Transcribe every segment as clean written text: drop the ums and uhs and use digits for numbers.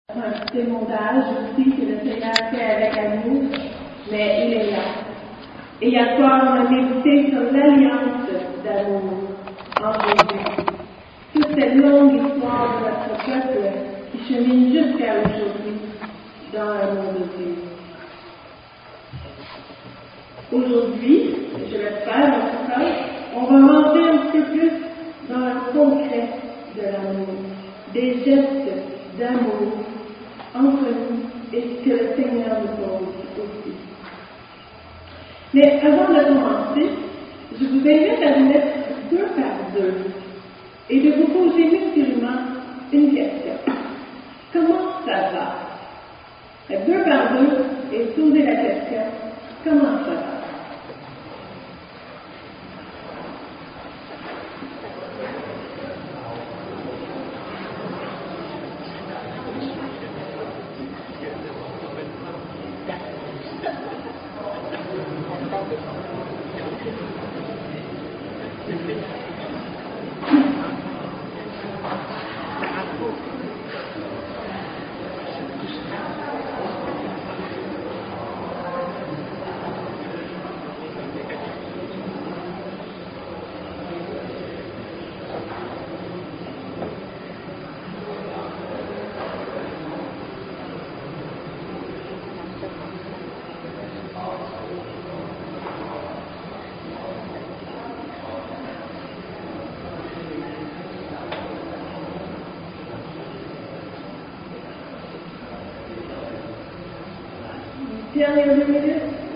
Un petit montage aussi que le Seigneur fait avec nous, mais il est là. Et hier soir, on a médité sur l'alliance d'amour en Jésus. Toute cette longue histoire de notre peuple qui chemine jusqu'à aujourd'hui dans l'amour de Dieu. Aujourd'hui, je l'espère en tout cas, on va rentrer un petit peu plus dans le concret de l'amour, des gestes d'amour entre nous et ce que le Seigneur nous pose aussi. Mais avant de commencer, je vous invite à vous mettre 2 par 2 et de vous poser mutuellement une question. Comment ça va? 2 par 2 et poser la question. Comment ça va? Dernière 2 minutes.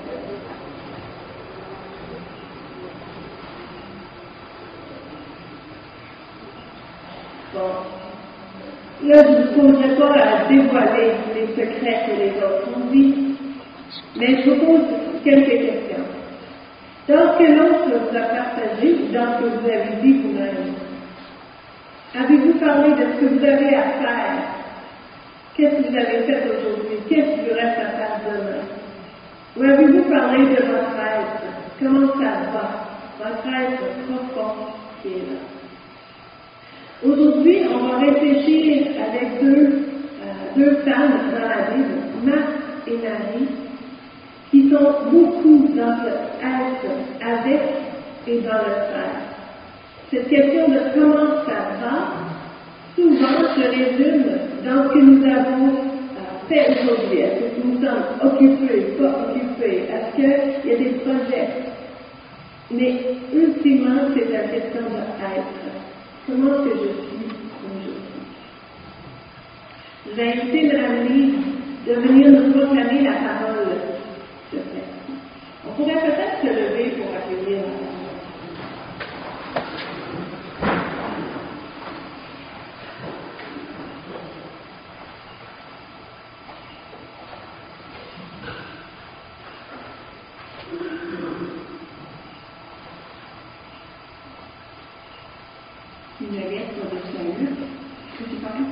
Bon. Là, je ne vous poserai pas à dévoiler les secrets que les autres ont dit, mais je vous pose quelques questions. Dans ce que l'autre vous a partagé, dans ce que vous avez dit vous-même, avez-vous parlé de ce que vous avez à faire? Qu'est-ce que vous avez fait aujourd'hui? Qu'est-ce qui vous reste à faire demain? Ou avez-vous parlé de votre être? Comment ça va? Votre être profond qui est là. Aujourd'hui, on va réfléchir avec deux femmes dans la Bible, Marthe et Marie, qui sont beaucoup dans le être avec et dans le faire. Cette question de comment ça va, souvent se résume dans ce que nous avons fait aujourd'hui. Est-ce que nous sommes occupés, pas occupés? Est-ce qu'il y a des projets? Mais ultimement, c'est la question de être. Comment que je suis aujourd'hui? Je vais inviter Mme Lise de venir nous proclamer la parole de Dieu. On pourrait peut-être se lever pour accueillir la parole. Une lettre de salut. Est-ce que tu parles?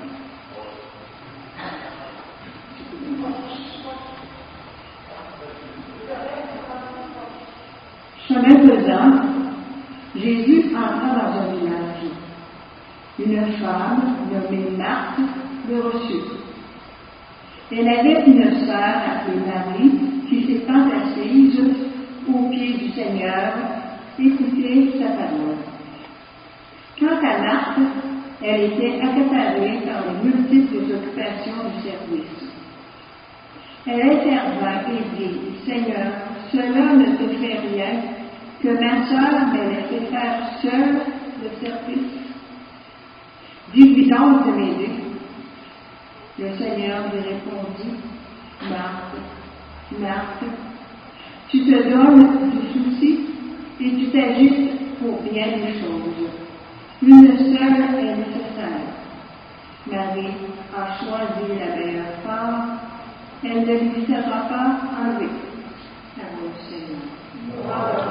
Chemin faisant, Jésus entra dans un village. Une femme nommée Marthe le reçut. Elle avait une sœur appelée Marie qui s'étant assise aux pieds du Seigneur, écoutait sa parole. Quant à Marthe, elle était accaparée par les multiples occupations du service. Elle intervint et dit, « Seigneur, cela ne te fait rien que ma sœur m'ait laissé faire seule le service. Dis-lui donc de m'aider. » Le Seigneur lui répondit, « Marthe, Marthe, tu te donnes du souci et tu t'agites pour bien des choses. Une seule est nécessaire. Marie a choisi la meilleure part, elle ne lui sera pas enlevée. » Parole du Seigneur.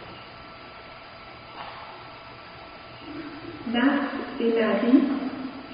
Marthe et Marie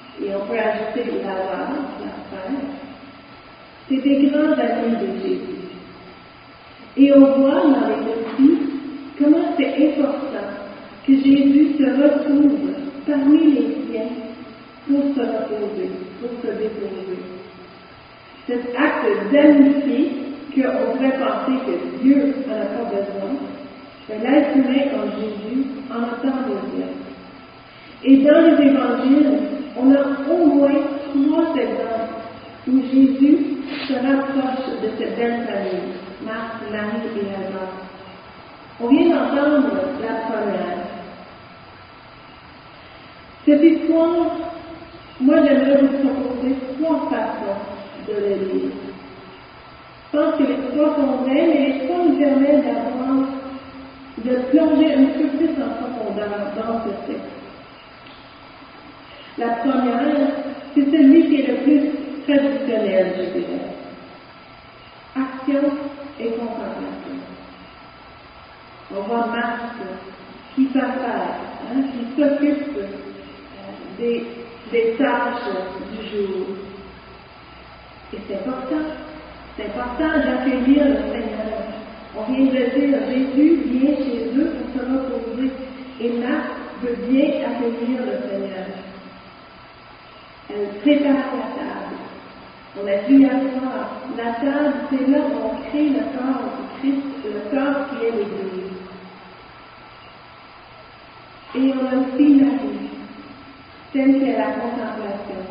appelé Lazare, la frère, c'est des grands amis de Jésus. Et on voit dans les récits comment c'est important que Jésus se retrouve parmi les siens pour se reposer, pour se déposer. Cet acte d'amitié qu'on pourrait penser que Dieu n'en a pas besoin, l'être humain en Jésus en a tant besoin. Et dans les évangiles, on a au moins 3 exemples où Jésus se rapproche de cette belle famille, Marthe, Marie et Lazare. On vient d'entendre la première. Cette histoire, moi j'aimerais vous proposer 3 façons de le lire. Je pense que les 3 sont vraies, mais les 3 nous permettent de plonger un peu plus en profondeur dans ce texte. La première, c'est celui qui est le plus traditionnel, je dirais. Action et contemplation. On voit Marthe qui s'affaire, qui s'occupe des tâches du jour. Et c'est important d'accueillir le Seigneur. On vient de dire, Jésus vient chez eux pour se reposer. Et Marthe veut bien accueillir le Seigneur. Elle prépare la table. On a vu hier soir, la table, c'est là où on crée le corps du Christ, le corps qui est l'Église. Et on a aussi Marie, celle qui est la contemplation.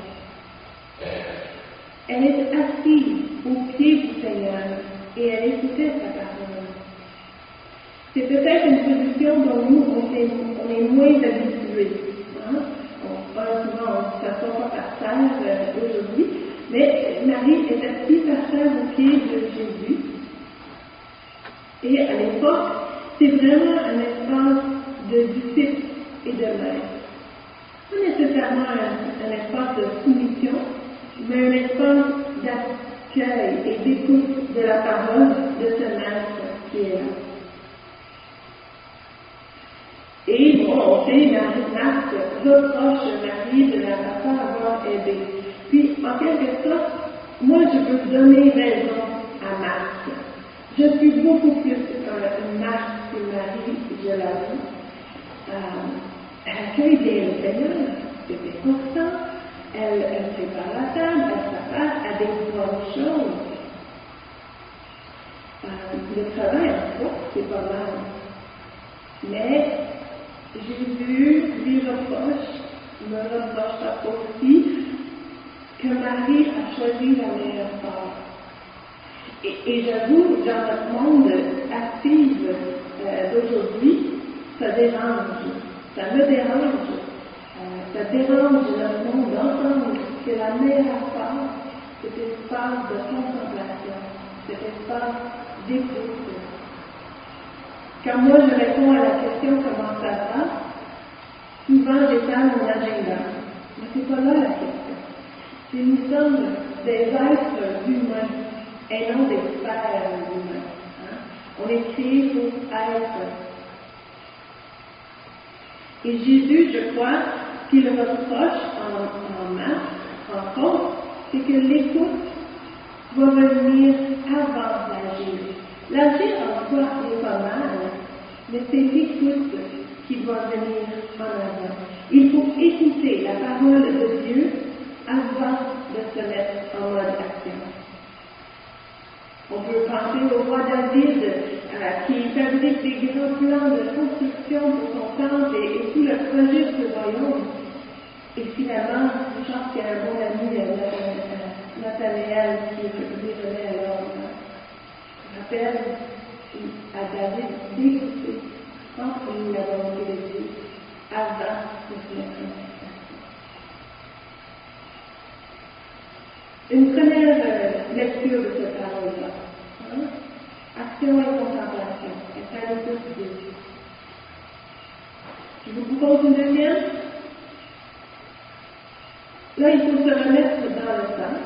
Elle est assise au pied du Seigneur et elle écoutait sa parole. C'est peut-être une position dont nous, on est moins habitués. On parle souvent, on ne s'assoit pas par terre aujourd'hui, mais Marie est assise par terre au pied de Jésus. Et à l'époque, c'est vraiment un espace de disciple et de maître. Pas nécessairement un espace de soumission, mais un espace d'accueil et d'écoute de la parole de ce maître qui est là. Et on sait, Marthe reproche Marie de la pas avoir aidé. Puis, en quelque sorte, moi je peux donner raison à Marthe. Je suis beaucoup plus une Marthe que Marie, je l'avoue. Elle accueille bien le Seigneur, c'est important. Elle prépare la table, elle s'appelle à des bonnes choses. Le travail en soi, c'est pas mal. Mais Jésus lui reproche, me reproche aussi, que Marie a choisi la meilleure part. Et j'avoue, dans notre monde actif d'aujourd'hui, ça dérange. Ça me dérange. Ça dérange notre monde d'entendre que la meilleure part, cet espace de contemplation, cet espace d'écoute. Quand moi je réponds à la question comment ça va, souvent j'étale mon agenda. Mais c'est pas là la question. C'est nous sommes des êtres humains et non des sphères humains. On est créés pour être. Et Jésus, je crois, qu'il reproche en Marc, en contre, c'est que l'écoute va venir avant l'agir. L'agir en soi n'est pas mal, mais c'est l'écoute qui doit venir en avant. Il faut écouter la parole de Dieu avant de se mettre en mode action. On peut penser au roi David qui fabrique des grands plans de construction pour son temple et tout le projet de ce royaume. Et finalement, je pense qu'il y a un bon ami, Nathanaël, qui lui remet à l'ordre. Rappelle à David d'écouter entre nous la volonté de Dieu avant de se mettre en action. Une première lecture de cette parole-là. Action et contemplation. Et ça le peut Dieu. Je vous propose une deuxième. Là, il faut se remettre dans le temps.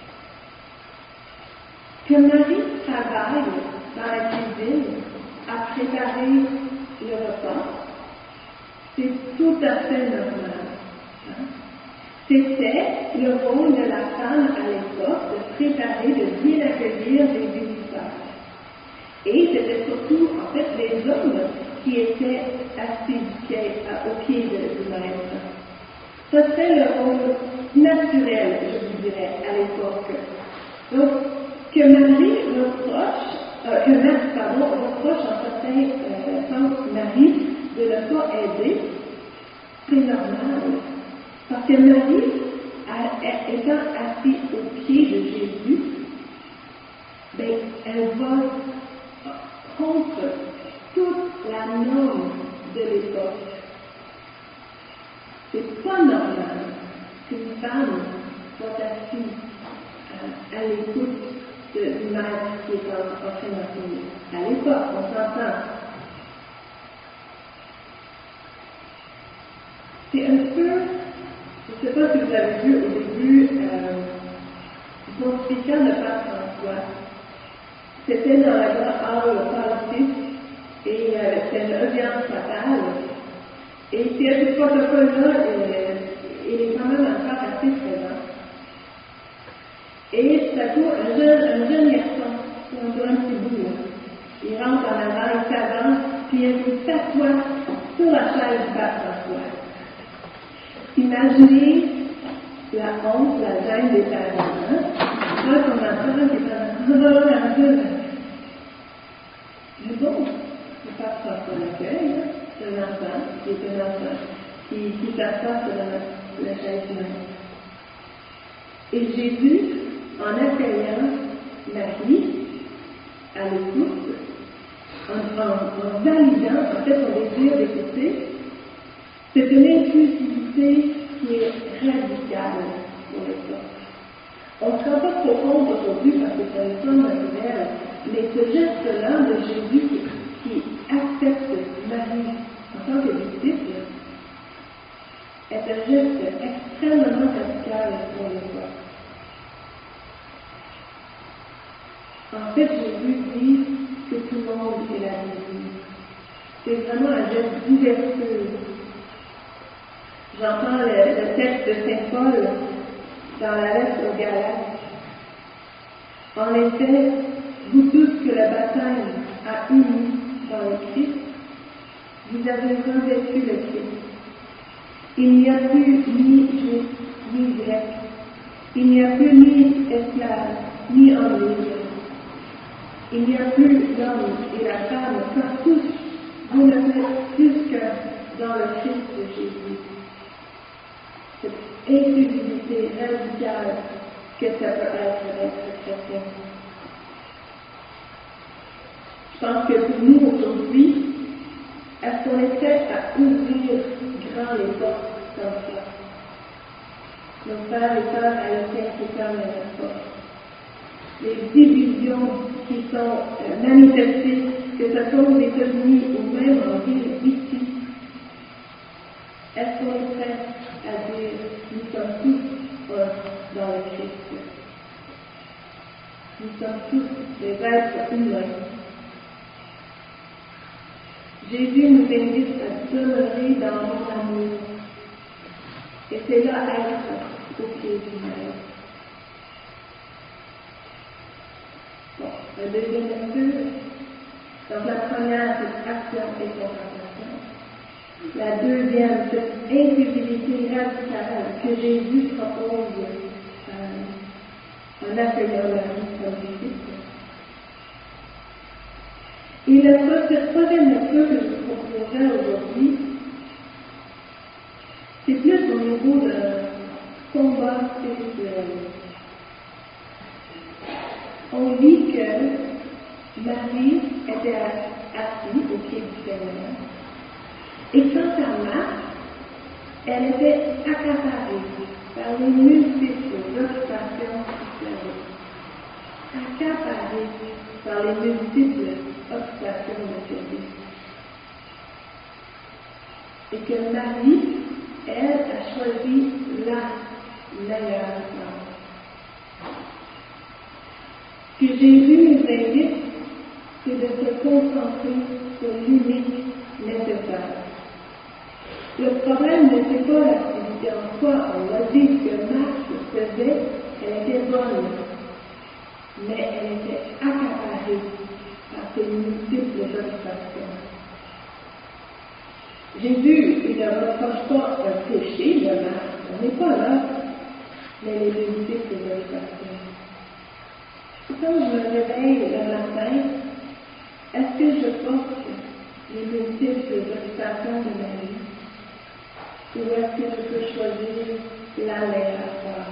Que Marie travaille dans la cuisine à préparer le repas, c'est tout à fait normal. C'était le rôle de la femme à l'époque de préparer, de bien accueillir les visiteurs. Et c'était surtout, en fait, les hommes qui étaient assis au pied du maître. Ça, c'est le rôle naturel, je vous dirais, à l'époque. Donc, que Marie reproche en certain sens Marie de ne pas aider, c'est normal. Parce que Marie, étant assise au pied de Jésus, ben, elle va contre toute la norme de l'époque. C'est pas normal qu'une femme soit assise à l'écoute du maître qui est en train d'enseigner. À l'époque, on s'entend. C'est un peu, je ne sais pas si vous avez vu au début, du pontificat de Pape François. C'était dans la grande hall Paul VI et c'était une audience papale. Et puis à ce protocole-là, il est quand même encore assez présent. Et tout à coup, un jeune garçon, un petit bout, là, il rentre en avant, il s'avance, puis il s'assoit sur la chaise du Pape François. Imaginez la honte, la gêne des parents. Hein? Quand on entend qu'ils parlent, mais bon, le Pape François l'accueille, hein? C'est un enfant, qui s'assoit sur la chaise du maître. Et Jésus, en accueillant Marie à l'écoute, en validant en fait son désir d'écouter, c'est une inclusivité qui est radicale pour l'époque. On ne se rend pas trop compte aujourd'hui parce que c'est une forme naturelle, mais ce geste-là de Jésus qui accepte Marie en tant que disciple est un geste extrêmement radical pour l'époque. En fait, Jésus dit que tout le monde est la bienvenue. C'est vraiment un geste d'ouverture. J'entends le texte de Saint Paul dans la lettre aux Galates. En effet, vous tous que le baptême a uni dans le Christ, vous avez revêtu le Christ. Il n'y a plus ni juif, ni grec. Il n'y a plus ni esclave, ni homme libre. Il n'y a plus l'homme et la femme, car tous, vous ne faites plus que dans le Christ de Jésus. Cette inclusivité radicale que ça peut être chrétien. Je pense que pour nous aujourd'hui, est-ce qu'on est prêt à ouvrir grand les portes comme ça? Nos frères et sœurs haïtiens qui ferment les portes. Les divisions qui sont manifestées, que ce soit aux États-Unis ou même en ville ici, est-ce qu'on est prêt à dire nous sommes tous dans le Christ? Nous sommes tous des êtres humains. Jésus nous invite à demeurer dans mon amour. Et c'est là être au pied du Maître. Bon, la deuxième lecture. Donc la première, c'est action et contemplation. La deuxième, cette inclusivité radicale que Jésus propose en accueillant Marie comme disciple. Et cette troisième lecture que je vous proposerai aujourd'hui, c'est plus au niveau de combat spirituel. On lit que Marie était assise au pied du Seigneur. Et quand elle marche, elle était accaparée par les multiples occupations spirituelles. Accaparée par les multiples occupations de Jésus. Et que Marie, elle, a choisi la meilleure place. Ce que Jésus nous invite, c'est de se concentrer sur l'unique nécessaire. Le problème ne c'est pas l'activité en soi, on l'a dit, faisait, elle était bonne, mais elle était accaparée par ses multiples obstructions. Jésus, il ne reproche pas un péché de Marthe, on n'est pas là, mais les multiples obstructions. Quand je me réveille le matin, est-ce que je porte les multiples obstructions de ma vie? Ou est-ce que je peux choisir la meilleure part?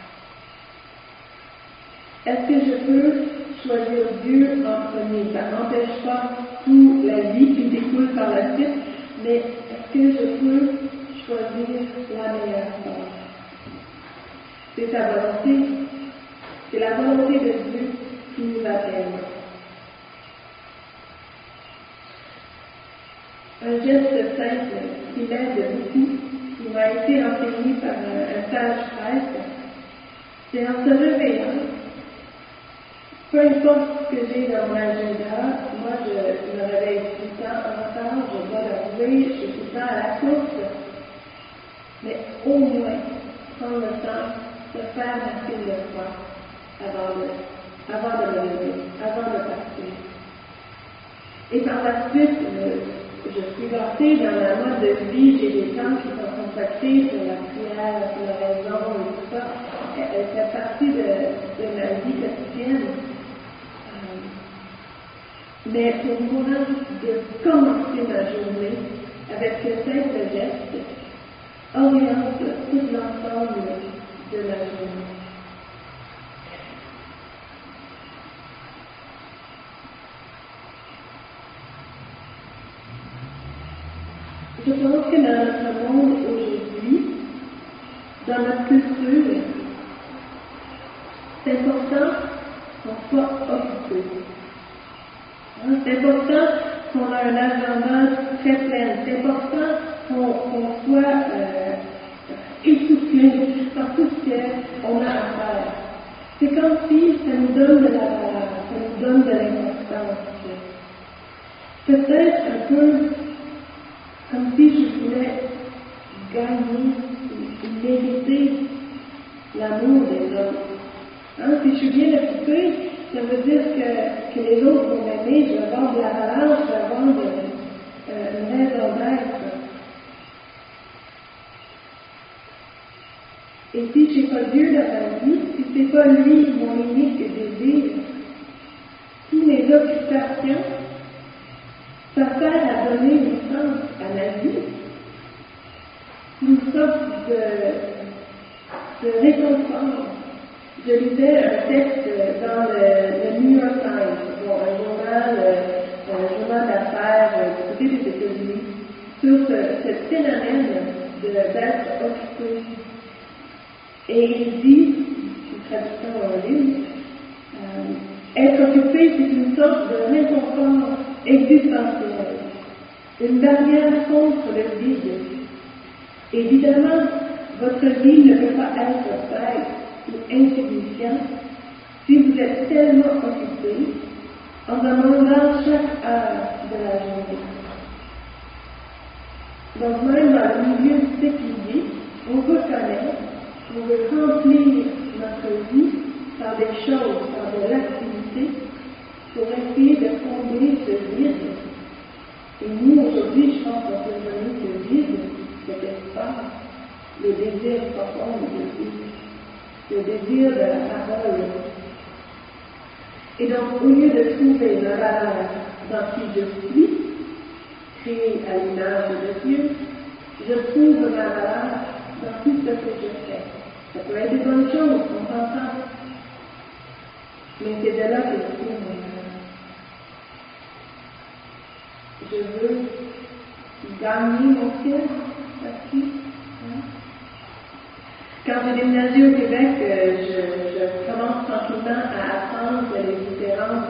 Est-ce que je peux choisir Dieu en premier? Ça n'empêche pas toute la vie qui découle par la suite, mais est-ce que je peux choisir la meilleure part? C'est sa volonté. C'est la volonté de Dieu qui nous appelle. Un geste simple qui m'aide beaucoup, qui m'a été enseigné par un sage prêtre, c'est en se réveillant, peu importe ce que j'ai dans mon agenda, moi je me réveille tout le temps en retard, je dois l'avouer, je suis tout le temps à la course, mais au moins prendre le temps de faire ma file de foi avant de me lever, avant de partir. Et par la suite, je suis gâtée dans la mode de vie, j'ai des temps qui sont consacrés sur la prière, sur la raison et tout ça. Elle fait partie de ma vie quotidienne. Mais pour moi, de commencer ma journée avec ce simple geste oriente tout l'ensemble de la journée. Je pense que dans notre monde aujourd'hui, dans notre culture, c'est important qu'on soit occupé. C'est important qu'on ait un agenda très plein. C'est important qu'on soit essoufflé par tout ce qu'on a à faire. C'est comme si ça nous donne de la valeur, ça nous donne de l'importance. Peut-être un peu comme si je voulais gagner ou mériter l'amour des autres. Si je suis bien occupée, ça veut dire que les autres vont m'aimer, je vais avoir de la valeur, je vais avoir une raison d'être. Et si je n'ai pas Dieu dans ma vie, si ce n'est pas lui mon unique désir, tous mes occupations, ça sert à donner du sens à ma vie, une sorte de réconfort. Je lisais un texte dans le New York Times, un journal d'affaires du côté des États-Unis, sur ce phénomène d'être occupé. Et il dit, une traduction en ligne, être occupé, c'est une sorte de réconfort existentiel, une barrière contre le vide. Évidemment, votre vie ne peut pas être faite ou insignifiant si vous êtes tellement occupé en demandant chaque heure de la journée. Donc même dans le milieu séculier, on reconnaît qu'on veut remplir notre vie par des choses, par de l'activité, pour essayer de combler ce vide. Et nous, aujourd'hui, je pense qu'on peut donner ce vide, cet espace, le désir profond de Dieu. Le désir de la parole. Et donc, au lieu de trouver ma valeur dans qui je suis, créé à l'image de Dieu, je trouve ma valeur dans tout ce que je fais. Ça peut être des bonnes choses, on s'entend. Mais c'est de là que je trouve mon valeur. Je veux gagner mon ciel là-dessus. Quand j'ai déménagé au Québec, je commence tranquillement à apprendre les différentes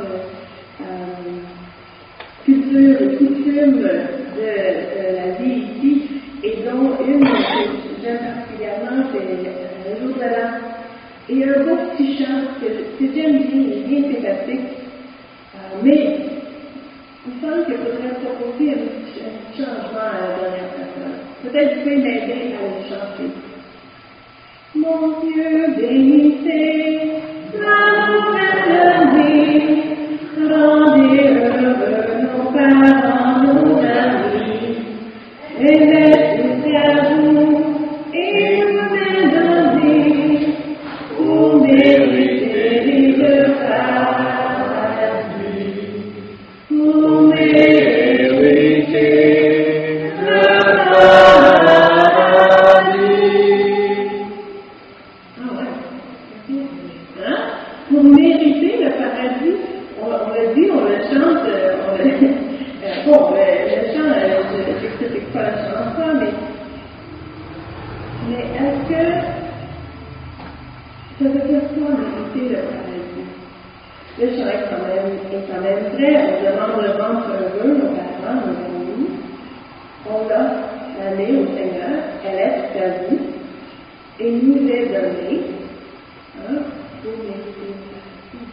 cultures et coutumes de la vie ici, et dont une que j'aime particulièrement, c'est le jour de l'an. Et un beau petit chant que j'aime bien, il est bien sympathique, mais il me semble qu'il faudrait proposer un petit changement à la dernière personne. Peut-être que vous pouvez m'aider à le chanter. Mon Dieu, bénissez la nouvelle vie, rendez heureux nos parents, nos amis, et laissez à vous et vous donner pour mériter le paradis, pour mériter le paradis. Pour mériter le paradis, on le dit, on le chante, le chant, je ne critique pas la chanson, mais est-ce que ça veut dire quoi mériter le paradis? Le chant est quand même vrai, on demande le ventre heureux, nos parents, nos amis, on offre l'année au Seigneur, elle est sa vie, et nous est donnée, pour mériter le paradis.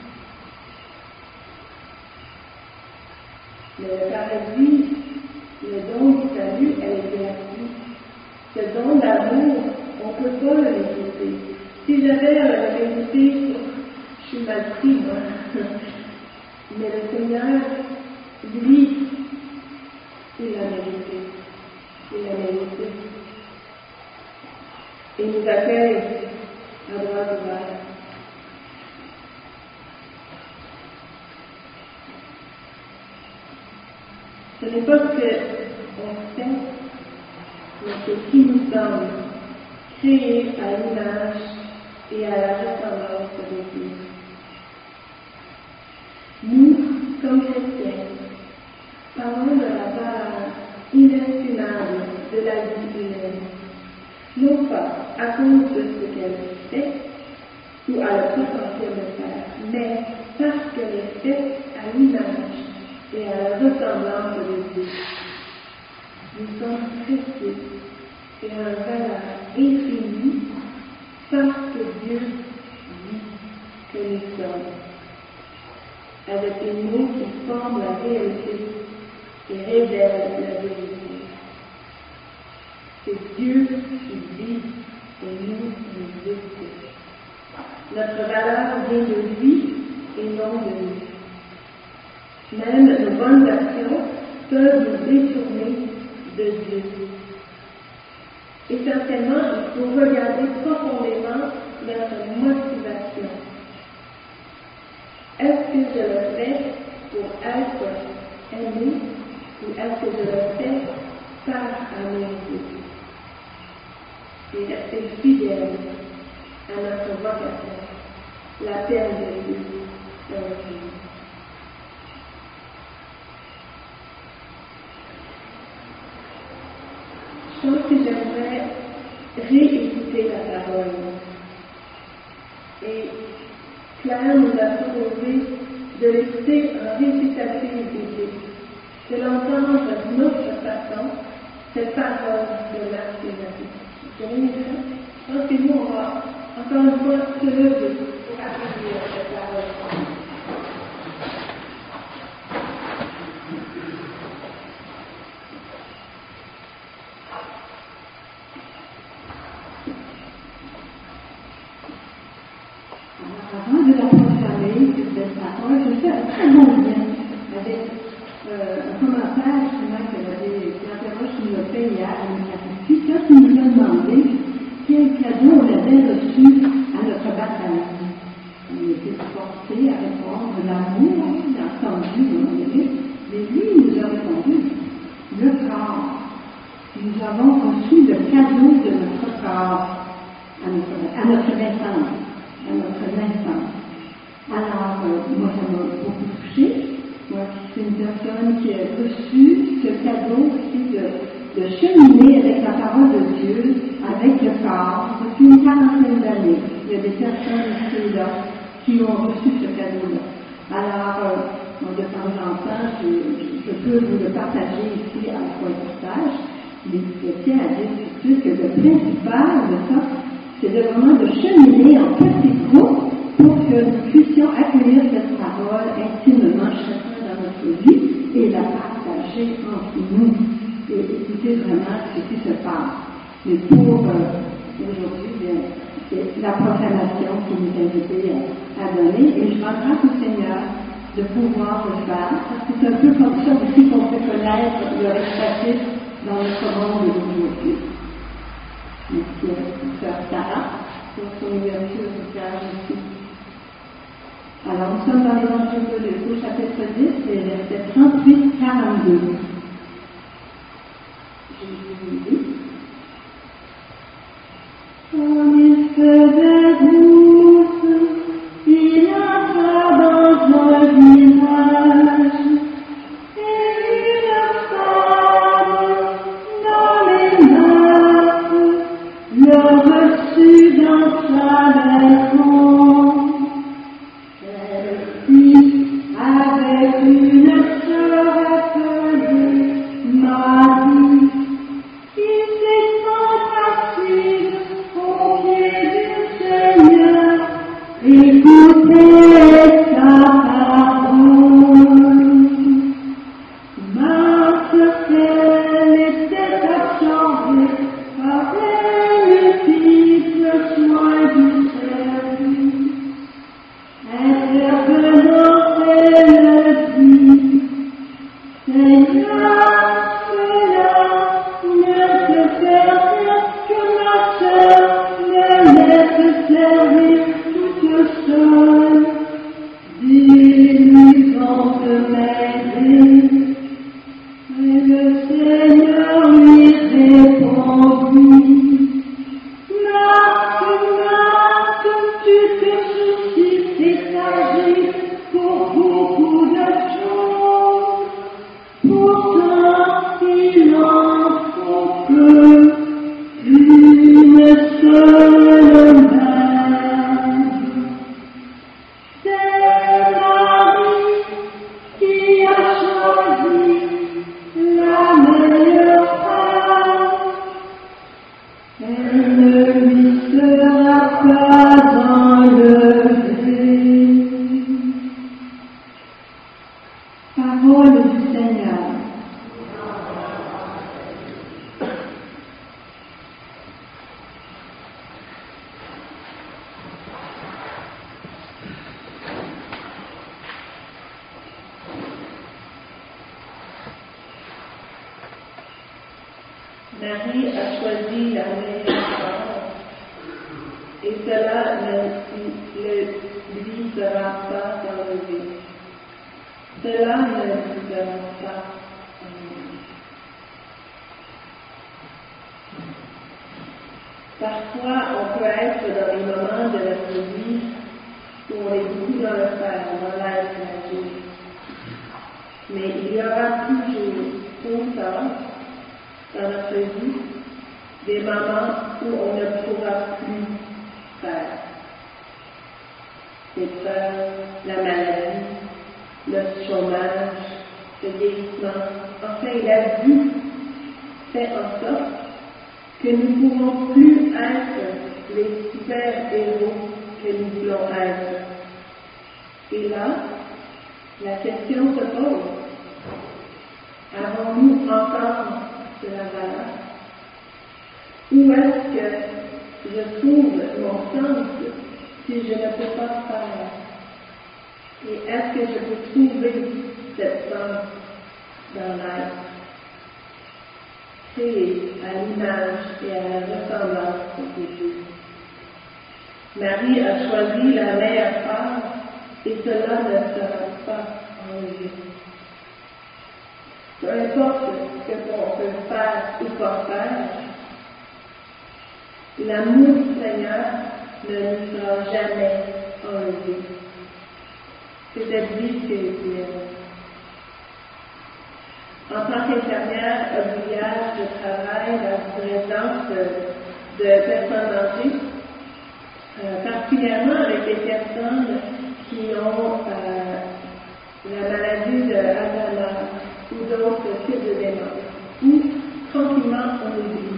Mais le paradis, le don du salut, elle est gratuit. Ce don d'amour, on ne peut pas le mériter. Si j'avais le mérité, je suis mal pris, moi. Mais le Seigneur, lui, il l'a mérité. Il l'a mérité. Il nous accueille à bras ouverts. Ce n'est pas ce qu'on fait, mais ce qui nous sommes, créés à l'image et à la ressemblance de Dieu. Nous, comme chrétiens, parlons de la valeur inestimable de la vie humaine, non pas à cause de ce qu'elle fait ou à le potentiel de faire, mais parce qu'elle est faite à l'image et à la ressemblance de Dieu. Nous sommes précieux et à une valeur infinie parce que Dieu dit que nous sommes, avec des mots qui forment la réalité et révèlent la vérité. C'est Dieu qui dit et nous écoutons. Notre valeur vient de lui et non de nous. Même nos bonnes actions peuvent nous détourner de Dieu. Et certainement, il faut regarder profondément notre motivation. Est-ce que je le fais pour être aimé ou est-ce que je le fais par amour? Et rester fidèle à notre vocation, l'appel de Dieu dans notre vie. Je pense que j'aimerais réécouter la parole. Et Claire nous a proposé de l'écouter en récitation biblique, de l'entendre d'une autre façon, cette parole de Marc et Marie. Je pense que nous, on va encore une fois se lever pour accueillir cette parole. Avant de la proclamer, cette parole, je fais un très bon lien avec un commentaire justement qui interroge qui nous a fait hier à notre catéchisme, quand il nous a demandé quel cadeau on avait reçu à notre baptême. On était forcés à répondre l'amour, entendu, mais lui il nous a répondu le corps. Nous avons reçu le cadeau de notre corps à notre naissance. À notre naissance. Alors, moi, ça m'a beaucoup touchée. Moi, c'est une personne qui a reçu ce cadeau aussi de cheminer avec la parole de Dieu, avec le corps, depuis une quarantaine d'années. Il y a des personnes ici là qui ont reçu ce cadeau-là. Alors, de temps en temps, je peux vous le partager ici à la fois partage, mais je tiens à dire tout de suite que le principal de ça, c'est vraiment de cheminer en petits groupes pour que nous puissions accueillir cette parole intimement chacun dans notre vie et la partager entre nous et écouter vraiment ce qui se passe. Mais pour aujourd'hui, bien, c'est la proclamation qui nous est invitée à donner. Et je rends grâce au Seigneur de pouvoir le faire, parce que c'est un peu comme ça aussi qu'on peut connaître le respectif dans notre monde d'aujourd'hui. Merci à Sœur Sarah pour son ouverture du cœur ici. Alors, nous sommes dans l'Évangile de Luc, au chapitre 10, et verset 38-42. Jésus dit: on il faisait douce, il entra dans un village, et une femme nommée Marthe le reçut dans sa maison. Elle-ci avec une sœur appelée Marie, qui s'étant assise au pied du Seigneur, écoutait sa parole. Marthe, elle était absorbée par les multiples soins du service. Intervenant, elle dit: Seigneur, cela ne te permet que ma sœur me laisse servir toute seule. Dis-lui donc de m'aider. Et le Seigneur lui répondit: Marthe, Marthe, tu te soucies et t'agis pour beaucoup de choses. Pourtant, il en faut que une seule mère. C'est Marie qui a choisi la meilleure part. Elle ne lui sera pas enlevée. Parole du Seigneur. Marie a choisi la meilleure part, et cela ne lui sera pas enlevé. Cela ne lui sera pas enlevé. Parfois, on peut être dans des moments de notre vie où on est beaucoup dans le faire, dans l'être magique. Mais il y aura toujours, tôt ou tard, dans notre vie, des moments où on ne pourra plus faire. L'épreuve, la maladie, le chômage, le vieillissement, enfin la vie fait en sorte que nous ne pouvons plus être les super-héros que nous voulons être. Et là, la question se pose: avons-nous encore de la valeur? Où est-ce que je trouve mon sens si je ne peux pas faire? Et est-ce que je peux trouver cette sens dans l'être, créé à l'image et à la ressemblance de Dieu? Marie a choisi la meilleure part, et cela ne sera pas enlevé. Peu importe ce qu'on peut faire ou pas faire, l'amour du Seigneur ne nous sera jamais enlevé. C'est cette vie spirituelle. En tant qu'infirmière auxiliaire, je travaille dans une résidence de personnes âgées, particulièrement avec les personnes qui ont la maladie de Alzheimer ou d'autres types de démence, où tranquillement on oublie.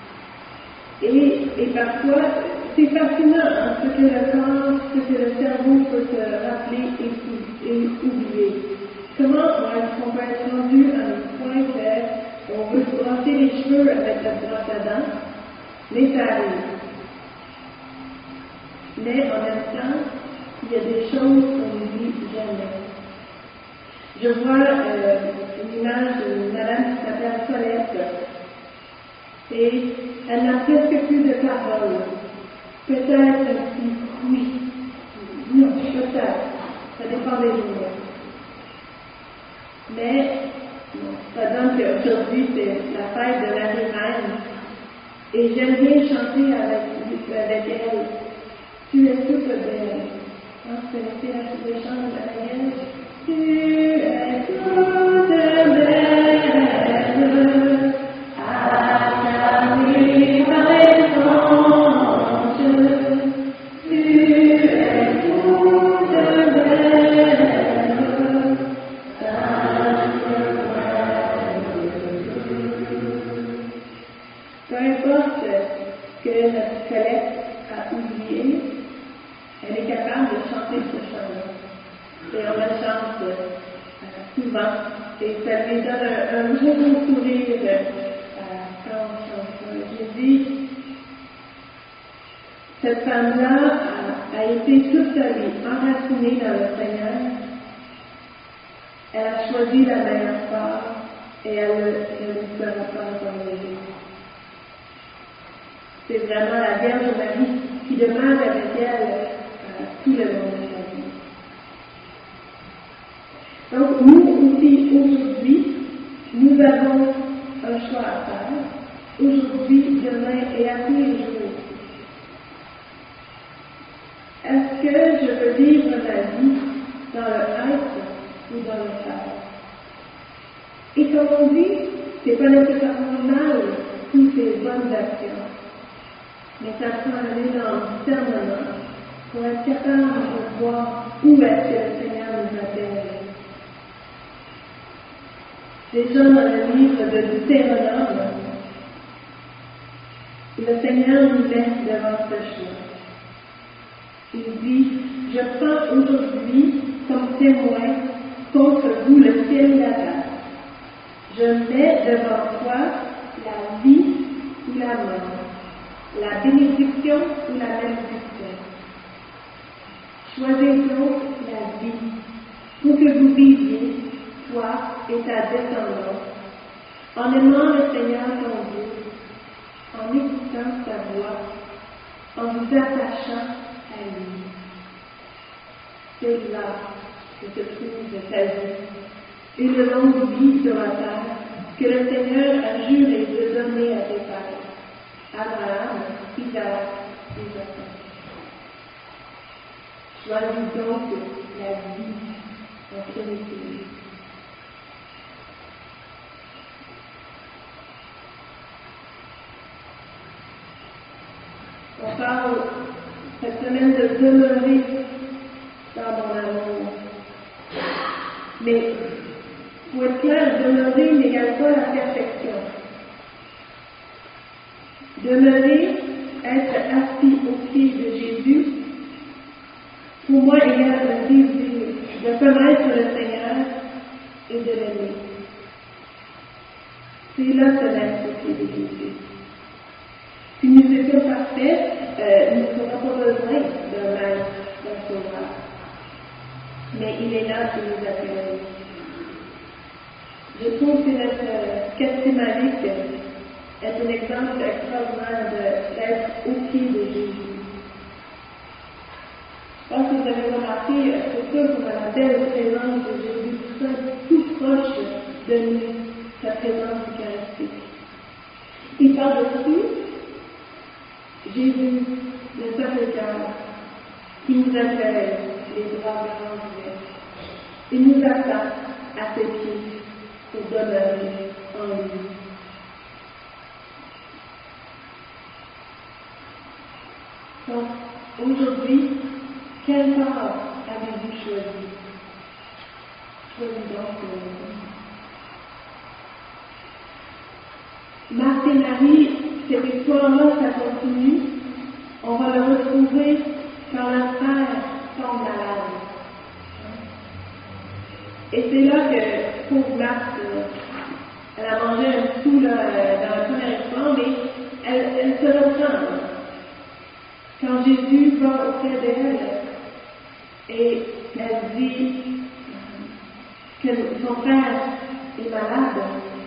Et parfois, c'est fascinant hein, ce que le corps, ce que le cerveau peut se rappeler et oublier. Comment on peut être rendu à un point qu'on veut se brosser les cheveux avec la brosse à dents, mais ça arrive. mais en même temps, il y a des choses qu'on ne dit jamais. Je vois une image d'une madame qui s'appelle Colette, et elle n'a presque plus de parole. Peut-être un petit oui. Non, peut-être. Ça dépend des jours. Mais, bon, ça donne qu'aujourd'hui, c'est la fête de la Reine. Et j'aime bien chanter avec elle. Tu es toute belle. Vous connaissez la petite chante avec elle? Tu es toute belle. Acclamée par les anges. Tu es toute belle. Peu importe ce que notre Colette a oublié, elle est capable de chanter ce chant-là. Et on le chante souvent. Et ça lui donne un gros sourire quand on chante ça. J'ai dit, cette femme-là a été toute sa vie enracinée dans le Seigneur. Elle a choisi la meilleure part et elle ne sera pas abandonnée. C'est vraiment la Vierge Marie qui demeure avec elle tout le long de sa vie. Donc, nous aussi, aujourd'hui, nous avons un choix à faire. Aujourd'hui, demain et à tous les jours. Est-ce que je veux vivre ma vie dans le être ou dans le faire? Et comme on dit, c'est pas nécessairement mal toutes ces bonnes actions. Mais ça prend un énorme discernement pour être capable de voir où est-ce que le Seigneur nous appelle. Déjà dans le livre de Deutéronome, le Seigneur nous laisse devant ce choix. Il dit, je prends aujourd'hui comme témoin contre vous le ciel et la terre. Je mets devant toi la vie ou la mort, la bénédiction ou la malédiction. Choisis donc la vie pour que vous viviez, toi et ta descendance, en aimant le Seigneur ton Dieu, en écoutant sa voix, en vous attachant à lui. C'est là que se trouve ta vie, une longue vie sur la terre que le Seigneur a juré de donner à tes pères, Abraham, Isaac et Jacob. Choisis donc la vie en Trinité. On parle cette semaine de demeurer dans mon amour. Mais, pour être clair, demeurer n'égale pas la perfection. Demeurer, être assis au pied de Jésus, pour moi égale le désir de connaître le Seigneur et de l'aimer. C'est là se mettre au pied de Jésus. Si nous étions parfaits, nous n'aurions pas besoin d'un maître, d'un sauveur. Mais il est là pour nous appeler. Je trouve que notre Castimalique est un exemple extraordinaire d'être au pied de Jésus. Je pense que vous avez remarqué, c'est ça qu'on a la belle présence de Jésus, tout proche de nous, sa présence eucharistique. Et par-dessus, Jésus, le Sacré-Cœur, qui nous appelle les bras grands ouverts. Il nous attend à ses pieds pour demeurer en lui. Donc, aujourd'hui, quel part avez-vous choisi? Choisis donc Marthe et Marie, cette histoire-là, ça continue. On va le retrouver quand la frère tombe malade. Et c'est là que, pauvre Marthe, elle a mangé un petit coup dans la première histoire, mais elle se reprend. Quand quand Jésus va auprès d'elle et elle dit que son frère est malade,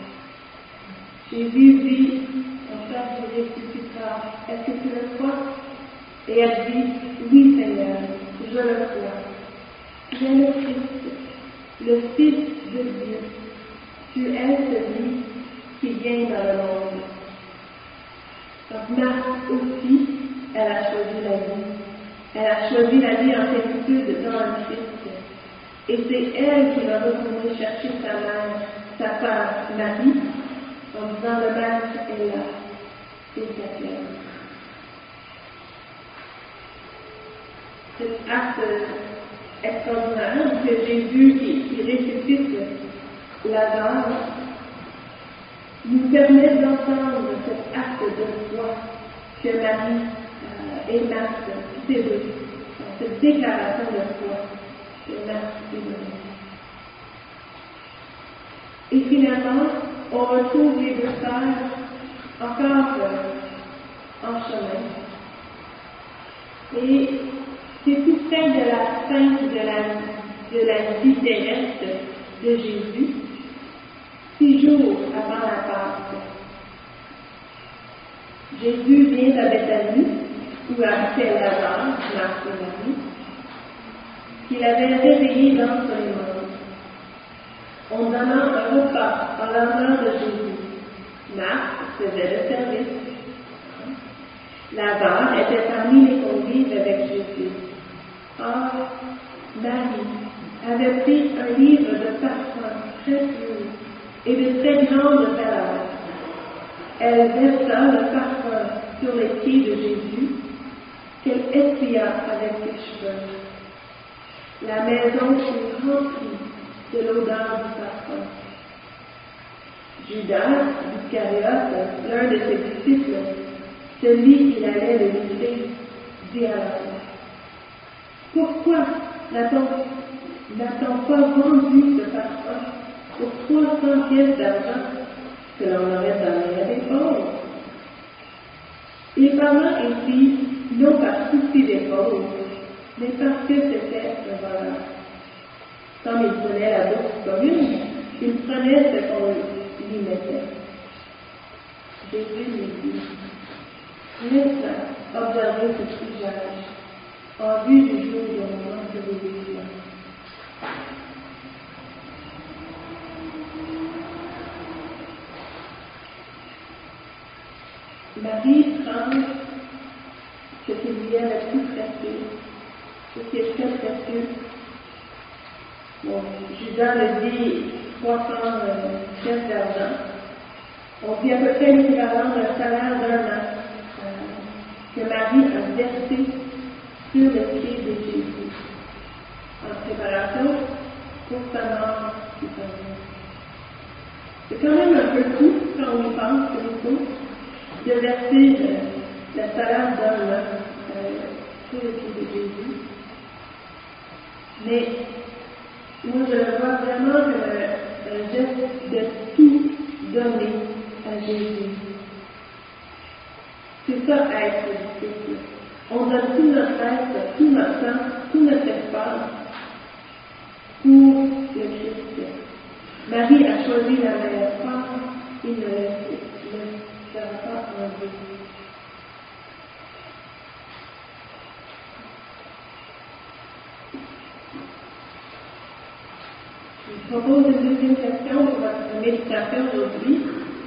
Jésus dit, ton frère se ressuscitera. Est-ce que tu le crois? Et elle dit, oui Seigneur, je le crois. Tu es le Christ, le Fils de Dieu. Tu es celui qui vient dans le monde. Donc Marthe aussi, elle a choisi la vie. Elle a choisi la vie en plénitude dans le Christ. Et c'est elle qui va retourner chercher sa mère, sa sœur Marie, en disant le maître est là, c'est sa clé. Cet acte extraordinaire que Jésus qui ressuscite Lazare nous permet d'entendre cet acte de foi que Marie et Marthe célébrent, cette déclaration de foi que Marthe célèbre. Et finalement, on retrouve les deux sœurs encore en chemin. Et c'est tout près de la fin de la vie terrestre de Jésus, 6 jours avant la Pâque. Jésus vient à Bethanie, où habitait Lazare, Marthe et Marie, qu'il avait réveillé dans son monde, en donnant un repas en l'honneur de Jésus. Marthe faisait le service. Lazare était parmi les convives avec Jésus. Or, Marie avait pris un livre de parfum très pur et de très grande valeur. Elle versa le parfum sur les pieds de Jésus, qu'elle essuya avec ses cheveux. La maison fut remplie de l'odeur du parfum. Judas Iscariote, l'un de ses disciples, celui qui allait le livrer, dit alors: pourquoi n'a-t-on pas vendu ce parfum pour 300 pièces d'argent que l'on aurait donné à des pauvres? Il parla ainsi, non par souci des pauvres, mais parce que c'était un voleur. Comme il prenait la bourse commune, il prenait ce qu'on lui mettait. Jésus lui dit: laisse observer ce usage en vue du jour de mon révélation. Marie prend ce qui lui est le plus précieux, ce qui est très précieux. Bon, Judas le dit 300 pièces d'argent. On dit à peu près l'équivalent d'un salaire d'un an que Marie a versé sur le pied de Jésus en préparation pour sa mort qui s'en vient. C'est quand même un peu fou quand on y pense, plutôt, de verser le salaire d'un an sur le pied de Jésus. Mais moi, je le vois vraiment comme un geste de tout donner à Jésus. C'est ça, être disciple. On donne tout notre être, tout notre temps, tout notre espace pour le Christ. Marie a choisi la meilleure part, il ne sera pas enlevé. Je vous propose une deuxième question pour votre méditation aujourd'hui.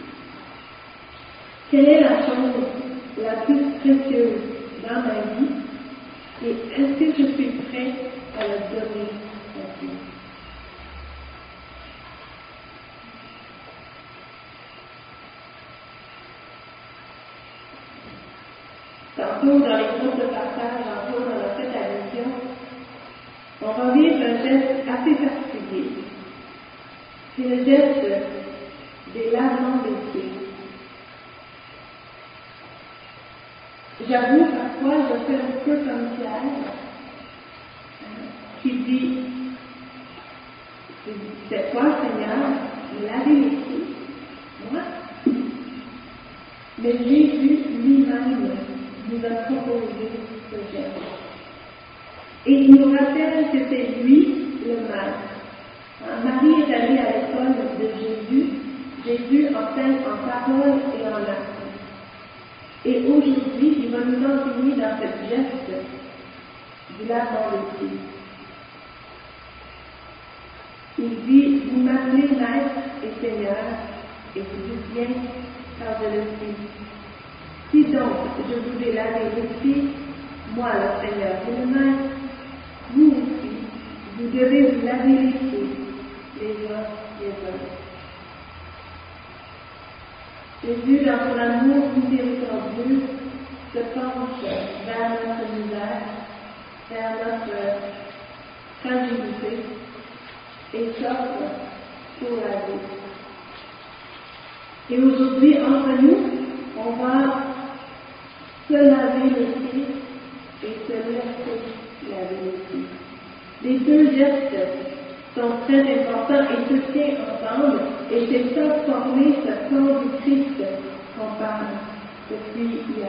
Quelle est la chose la plus précieuse dans ma vie et est-ce que je suis prêt à la donner à Dieu? Tantôt, dans les groupes de partage, tantôt dans cette admission, on va vivre un geste assez particulier. C'est le geste des lavements des pieds. J'avoue, parfois, je fais un peu comme Pierre, qui dit: c'est toi, Seigneur, laver les pieds, moi. Mais Jésus lui-même nous a proposé ce geste. Et il nous rappelle que c'est lui le maître. Marie est allée à l'école de Jésus. Jésus enseigne en parole et en action. Et aujourd'hui, il va nous enseigner dans cette geste du lavement des pieds. Il dit, vous m'appelez Maître et Seigneur, et je vous viens car je le suis. Si donc je vous ai lavé les pieds, moi le Seigneur et le Maître, vous aussi, vous devez vous laver les pieds, les uns les autres. Jésus, dans son amour miséricordieux, se penche vers notre misère, vers notre fragilité, et s'offre pour la vie. Et aujourd'hui, entre nous, on va se laver les pieds et se laisser laver les pieds. Les deux gestes sont très importants et se tiennent ensemble, et c'est ça former ce corps du Christ qu'on parle depuis hier.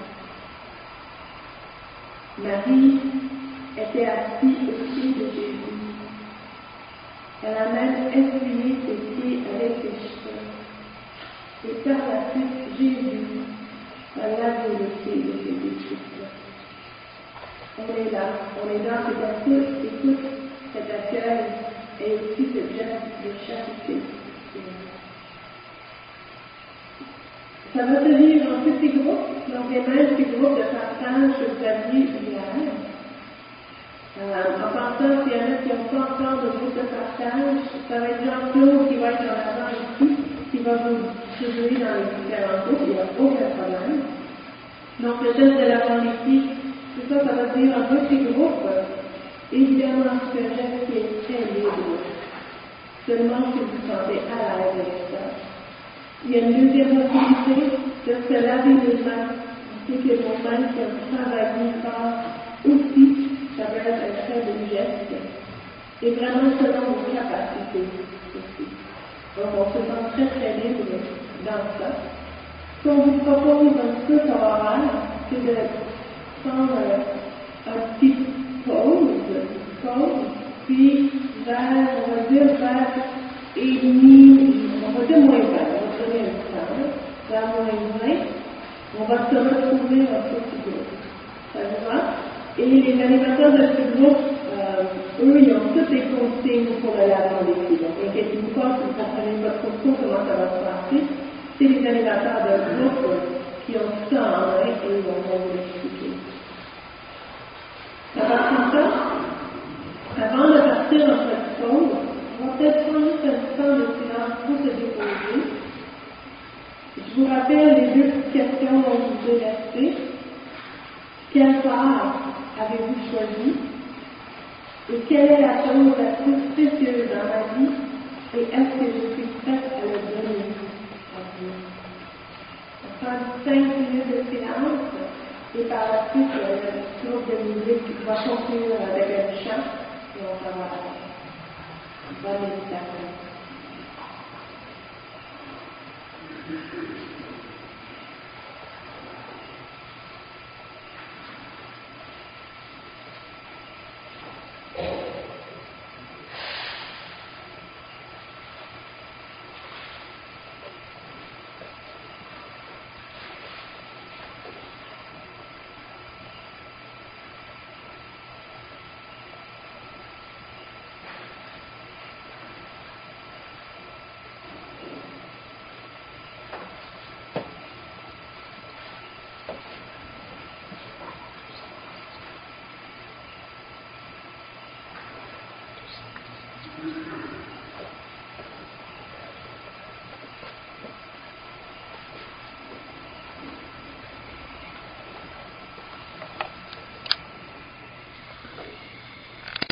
Marie était assise au pied de Jésus. Elle a même essuyé ses pieds avec ses cheveux. Et par la suite, Jésus a lavé les pieds de ses disciples. On est là, on est dans cette écoute, cet accueil et aussi ce geste de charité. Ça va se vivre en petits groupes, donc les mêmes petits groupes de partage que vous aviez hier. En pensant qu'il y en a qui n'ont pas encore de groupe de partage, ça va être Jean-Claude qui va être en avant ici, qui va vous distribuer dans les différents groupes, il n'y a aucun problème. Donc le geste de l'avant ici, tout ça, ça va se dire en petits groupes. Évidemment, c'est un geste qui est très libre, seulement si vous vous sentez à l'aise avec ça. Il y a une deuxième possibilité de se laver les mains. On sait que les mains qui ont travaillé fort aussi, ça peut être un très beau geste. Et vraiment selon vos capacités aussi. Donc on se sent très très libre dans ça. Ce qu'on vous propose un peu comme oral, c'est de prendre un petit pause, puis vers, on va dire vers et demi, on va dire moins 20, on va donner un temps, vers moins 20, on va se retrouver en petit groupe. Ça vous va? Et les animateurs de ce groupe, eux, ils ont toutes les consignes pour le lavement des pieds. Donc, inquiétez-vous pas, si vous ne comprenez pas trop comment ça va se passer. C'est les animateurs de groupe qui ont ça en main et ils vont vous l'expliquer. À partir de ça, avant de partir dans cette pause, on va peut-être prendre juste un temps de silence pour se déposer. Je vous rappelle les deux petites questions dont je vous ai restées. Quelle part avez-vous choisi? Et quelle est la chose la plus précieuse dans ma vie? Et est-ce que je suis prête à le donner à Dieu? On prend 5 minutes de silence et par la suite, le groupe de musique va continuer avec un chant et on va voir bonne méditation.